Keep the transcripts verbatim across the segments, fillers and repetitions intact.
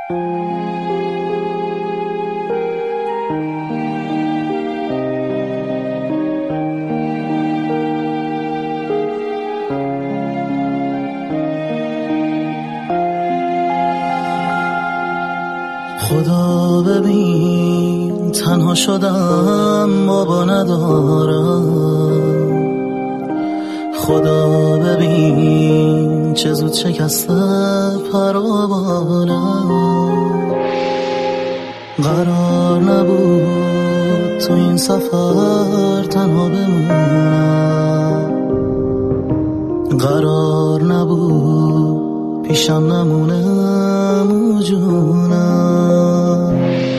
خدا ببین تنها شدم بابا ندارم، خدا ببین چه زود شکسته پروانم. قرار نبود تو این سفر تنها بمونم، قرار نبود پیشم نمونم و جونم.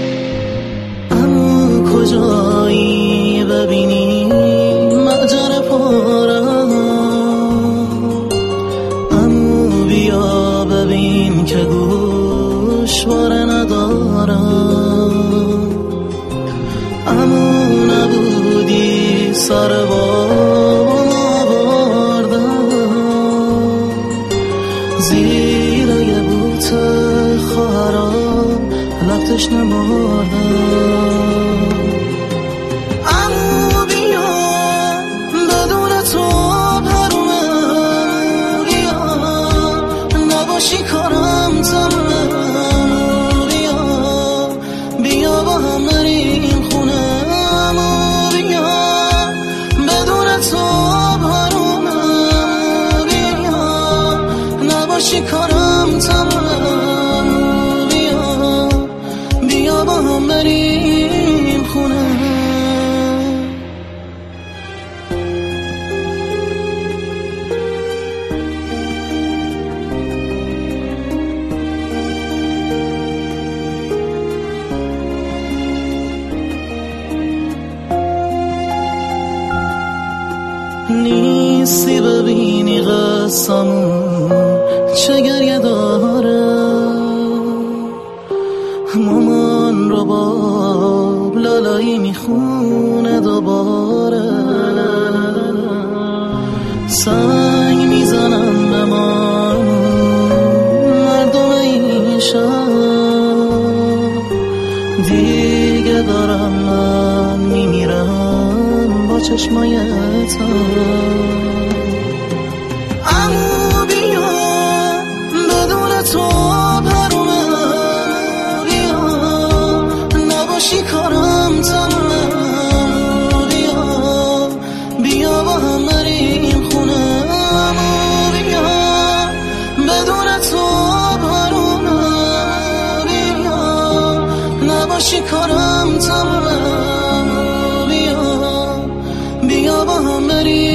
امو کجایی ببینی مجر پارم، امو بیا ببین که گوشواره ندارم. امو نبودی سر بابام آوردم، زیر یه بوت خواهرام لفتش نماردم. امو بیا بدون تو پرومم، بیا نباشی کارم تمام. بیا بیا با هم بریم خونه، امو بیا بدون تو پرومم، بیا نباشی کارم تمام. بیا بیا با هم بریم خونه. نیستی ببینی قصمون چه گریه داره، مامان رو باب لالایی میخونه دوباره. سنگ میزنم به ما مردم این شهر، دیگه دارم من میمیرم با چشمایتم. امو بیا بدون تو پرومم، بیا نباشی کارم تمام. بیا بیا با هم بریم خونه، امو بیا بدون تو پرومم، بیا نباشی کارم تمام. بیا بیا با هم بریم